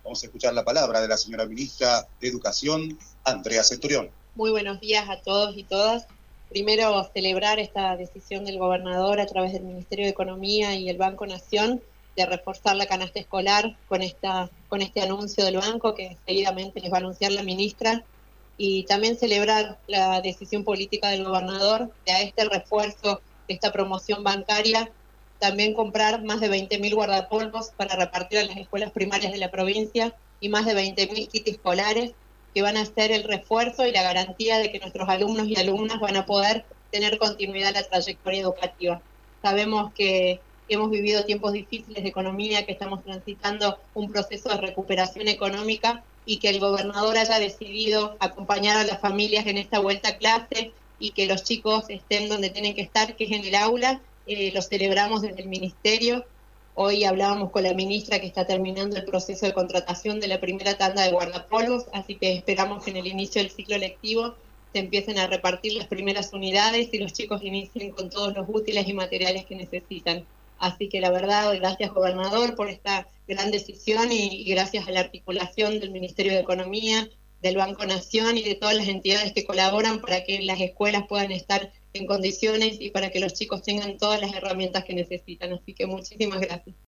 Vamos a escuchar la palabra de la señora ministra de Educación, Andrea Centurión. Muy buenos días a todos y todas. Primero, celebrar esta decisión del gobernador a través del Ministerio de Economía y el Banco Nación de reforzar la canasta escolar con este anuncio del banco que seguidamente les va a anunciar la ministra. Y también celebrar la decisión política del gobernador de a este refuerzo, de esta promoción bancaria, también comprar más de 20.000 guardapolvos para repartir a las escuelas primarias de la provincia y más de 20.000 kits escolares que van a ser el refuerzo y la garantía de que nuestros alumnos y alumnas van a poder tener continuidad en la trayectoria educativa. Sabemos que hemos vivido tiempos difíciles de economía, que estamos transitando un proceso de recuperación económica y que el gobernador haya decidido acompañar a las familias en esta vuelta a clase y que los chicos estén donde tienen que estar, que es en el aula. Lo celebramos desde el ministerio. Hoy hablábamos con la ministra que está terminando el proceso de contratación de la primera tanda de guardapolvos, así que esperamos que en el inicio del ciclo lectivo se empiecen a repartir las primeras unidades y los chicos inicien con todos los útiles y materiales que necesitan. Así que la verdad, gracias gobernador por esta gran decisión y gracias a la articulación del Ministerio de Economía, del Banco Nación y de todas las entidades que colaboran para que las escuelas puedan estar en condiciones y para que los chicos tengan todas las herramientas que necesitan. Así que muchísimas gracias.